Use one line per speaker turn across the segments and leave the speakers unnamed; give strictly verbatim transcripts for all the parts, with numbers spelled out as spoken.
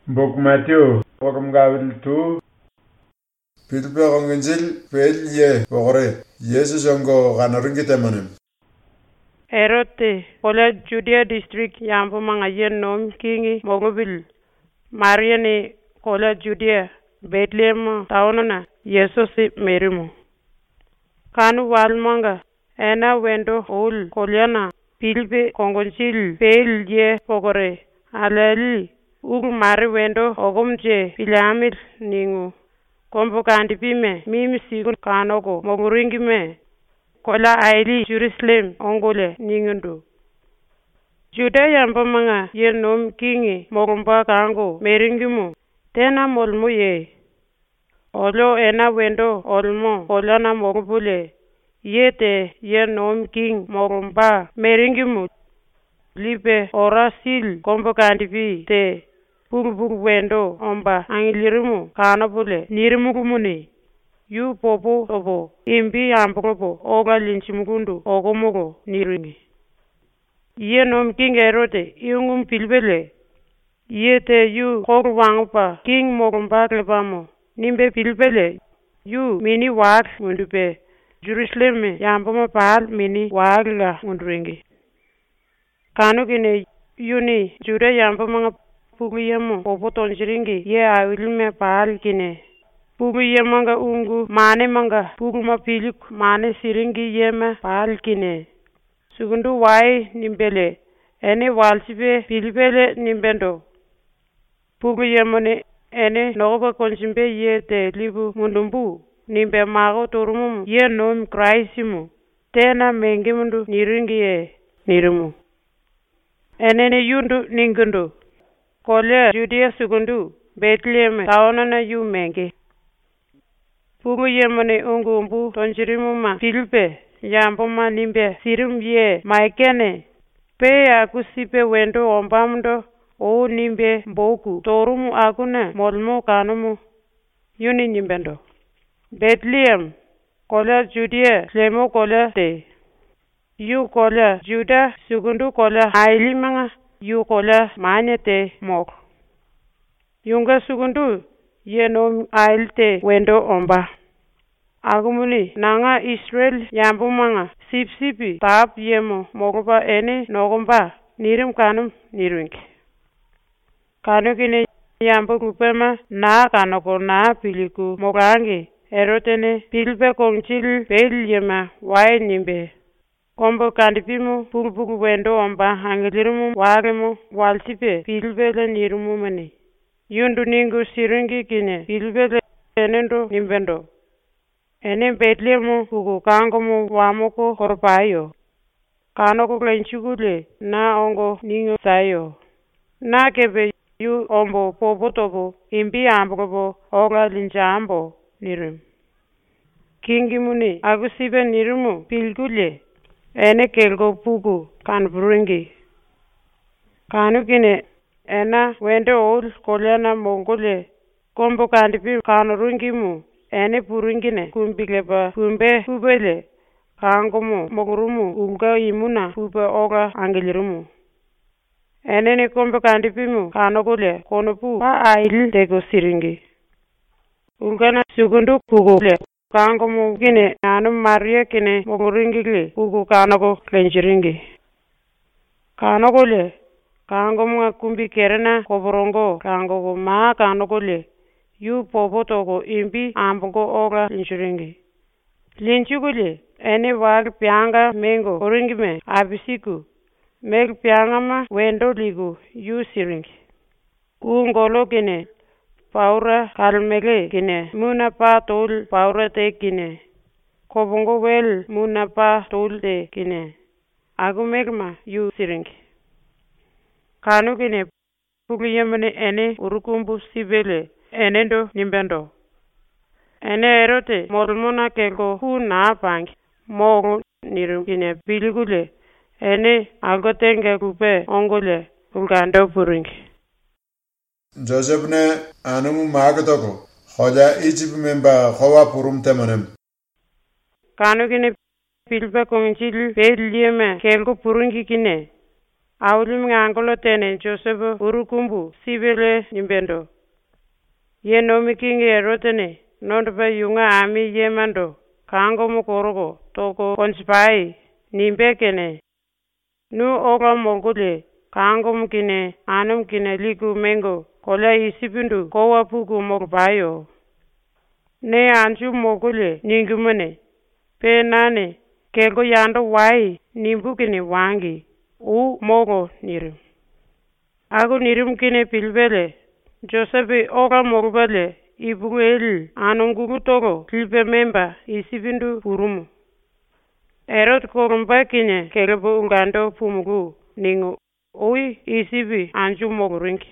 Book Matthew, Bokum Gavil two.
Pilbegonginjil Pelye Bogre, Jesus Ongo Ganaringitemanim.
Erote, Pola Judea District, Yambo Mangayen Nom Kingi, Mogovil, Mariani, Kola Judea, Bethlehem, Taonana, Jesus Merimu. Kanu Walmanga, Ena Wendo, Ol, Koliana, Pilbe, Kongonjil, Pelye Bogore, Alali, Ug Mari Wendo, Ogumje, Pilamid, Ningu. Kombo kandi pime, mimi sigun kanoko, moguringi me. Kola aili, Jerusalem, ongole, ningundu. Juda yamba manga, ye nom kingi, mogumba kango, meringimu. Tena molmu ye. Olo ena wendo, olmo, olana mogubule. Ye te, ye nom king, mogumba, meringimu. Libe, ora sil, kombo kandi pi, te. Bugu wendo omba angilirimu kana bule nirimugumuni yu popo obo imbi ambogo oga linchimugundu ogomogo niringi ye nom king erote yungum pilbele ye te yu korwangpa king mogumba klebamo nimbe pilbele yu mini wag mundupe Jerusalem yamboma pal mini wagla mundringi kanu kine yuni Juda yamboma Pugu yemo popo tonjiringi ye awilme paal kine. Pugu yemanga ungu mane manga pugu mapilik mane siringi yema paal kine. Sugundu wai nimbele ene walsibe pilipele nimbendo. Pugu yemone ene nogoba konjimbe ye te libu mundumbu nimbe mago torumum ye nom kraisimu. Tena mengi mundu niringi ye nirimu. Enene yundu ningundu. Kola Judea sugundu, Bethlehem, taonana yu menge. Pugu yemane ungu umbu, tonjirimu ma, Filipe, yambo ma nimbe, sirim ye, maikene. Pe akusipe wendo ombamundo, o nimbe mboku, torumu akuna, molmo kanumu. Yuni nimbendo. Bethlehem, kola Judea, lemo kola te. Yu kola Juda, sugundu kola haili manga. Yu kola manyete mok. Yunga sugundu ye nom ailte wendo omba. Agumuni nanga Israel yambu manga sip sipi tap yemo mogoba ene nogomba nirim kanum nirwink. Kanu kine yambu kupema na kanoko na piliku mogangi erotene pilpe kongchil pel yema wai nimbe. Kombo kandipimu pugu wendo omba hangilirumu wagemu walsipe pilbele nirumu mani. Yundu ningu siringi kine pilbele enendo nimbendo. Ene Bethlehemu pugu kangomu wamoko korpayo. Kanoko klenchugule na ongo ningu sayo. Na kebe yu ombo popotobo imbi ambogo oga linjambo nirum. Kingi muni agusibe nirumu pilgule. Ene kelgo pugu kan buringi. Kanu kine ena wendo ol kolyana mongole. Kombo kandipi kanu rungimu. Ene buringine kumbileba kumbe pubele. Kangomu mogurumu unga imuna pube oga angelirumu. Ene ne kombo kandipimu kanu kule konopu pa aili tego siringi. Ungana sugundu pugu le. Kangomu kine anu Maria kine moguringile pugu kanoko klenjiringi. Kanoko le kangomu kumbi kerena koborongo kangogo maa kanoko le yu popotogo imbi ambogo oga linjiringi. Linchugule ene wag pianga mengo oringi me abisiku meg pianga ma wendo ligu yu siringi. Kungolo kine Paura kalmele kine muna pa tol paura te kine kobongo wel muna pa tol te kine agumegma yu siringi. Kanu kine pugu yemane ene urukumbu sibele enendo nimbendo. Ene erote molmona kelgo hu na pangi mogo niru kine biligule ene agotenge kupe ongole ugando puringi.
Joseph ne anumu maagatogo hoja Egypt memba khowa purum temanem.
Kanu kine pilpe kongchil pel yeme kelgo purungi kine Aulim ngangolo tene Joseph urukumbu sibele nimbendo. Ye nomi kingi erotene nondba yunga ami yemando kango mukorogo toko konspai nimbekene. Nu oga mogule kango mkine anum kine liku mengo kola isibindu kowa puku mogbayo. Ne anju mogule ningumene pe nane kego yando wai nimbukine wangi u mogo nirim. Aku nirim kine pilbele Joseph oga mogbale ibueli anungugu togo kilpe memba isibindu purumu. Erot korumba kine kelebo ungando pumugu ningu ui isibi anju mogurinki.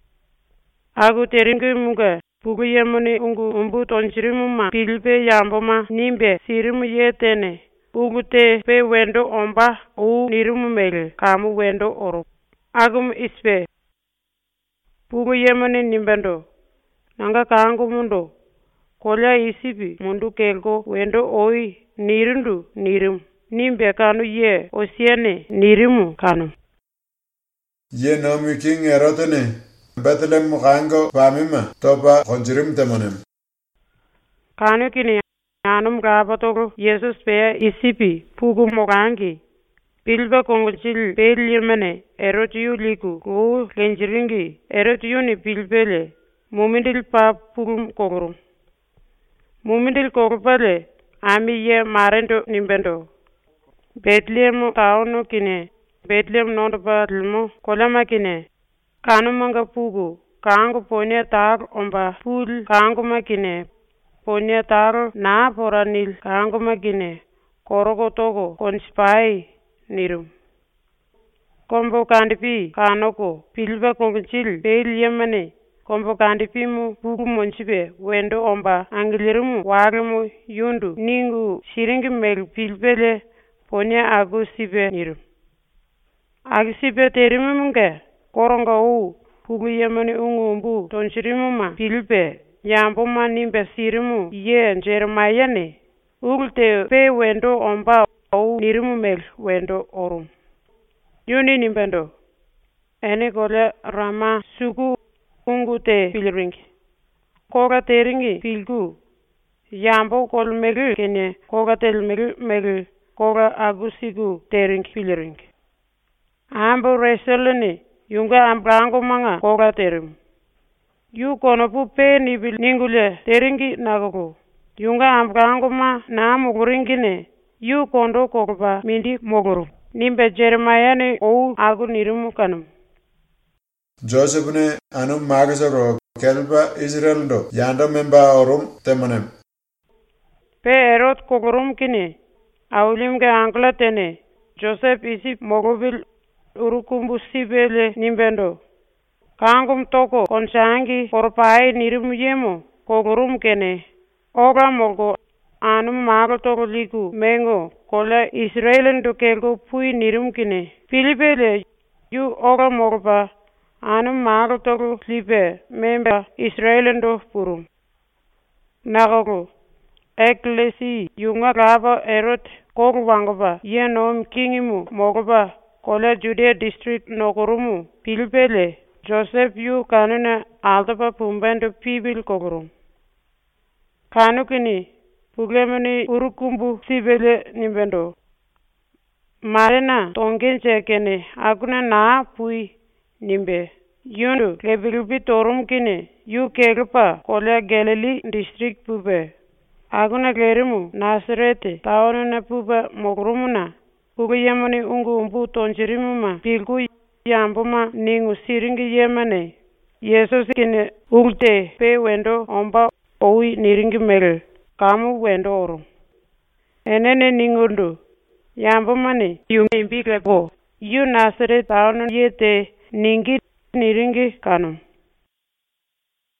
Aku teringi muga pugu yemuni ungu umbu tonchirimu ma pilpe yamboma nimbe sirimu yetene ugu te pe wendo omba u nirimu mele kamu wendo oru. Agum ispe pugu yemuni nimbendo nanga kangu mundo kolya isibi mundu kelgo wendo oi nirindu nirim nimbe kanu ye osiene nirimu kanu.
Ye nomi king erotene Bethlehem mukango pamima topa konjirim temonem.
Kanu kini anum gabatoro Jesus pe isibi pugu mukangi pilba kongchil pelimene erotiyu liku ku lenjiringi erotiyuni pilbele mumindil pa purum kogorum. Mumindil kogopale ami ye marendo nimbendo. Bethlehem taono kine Bethlehem nondba lmo kolama kine kanu manga pugu kangu ponya tar omba pul kangu makine ponya tar na poranil kangu makine korogo togo konspai nirum. Kombo kandipi kanoko pilba kongchil pel yemane kombo kandipi mu pugu monchibe wendo omba angilirumu wagemu yundu ningu shiringi mel pilbele ponya agu sibe nirum. Agi sibe terimu munga koronga u pugu yemani ungumbu tonchirimu ma pilbe yambo ma nimbe sirimu ye Jeremiah ne ugulte pe wendo omba u nirimu mel wendo orum. Yuni nimbendo ene gole rama sugu ungute pilring koga teringi pilgu yambo kol megu kene koga tel megu megu koga agusigu tering pilring. Ambo resolene yunga ambrango manga koga terim. Yu kono pu pe nibil ningule teringi nagogo. Yunga ambrango ma na muguringine yu kondo kogoba mindi moguru. Nimbe Jeremiah ne ou agu nirimu kanum.
Joseph ne anum magisoro kelba Israel do yanda memba orum temonem.
Pe erot kogorum kine aulim ge angla tene Joseph isi mogobil urukumbu sibele nimbendo. Kangum toko konsangi korpai nirimu yemo kogorum kene. Oga mogo anum mago toko liku mengo kola Israelen do kelgo pui nirum kine. Pilipele yu oga mogo ba anum mago toko lipe memba Israelen do purum. Nagogo eklesi yunga gaba erot kogu wangoba yenom kingimu mogo ba kola Judea district nogorumu pilpele Joseph yu kanuna altapa pumbendo pibil kogorum. Kanu kini puglemani urukumbu sibele nimbendo. Marena tongenche kene aguna na pui nimbe. Yundu lebilbi torum kine yu kegupa kola Galilee district pube. Aguna gerimu Nazarete taonuna puba mogurumuna. Pugu yemani ungu umbu tonjirimu ma pilgu yambuma ningu siringi yemane. Yesus kine ulte pe wendo omba owi niringi mel kamu wendo oru. Enene ningundu yambuma ne yungi mbikle go. Yu Nazarete taonu yete ningi niringi kanum.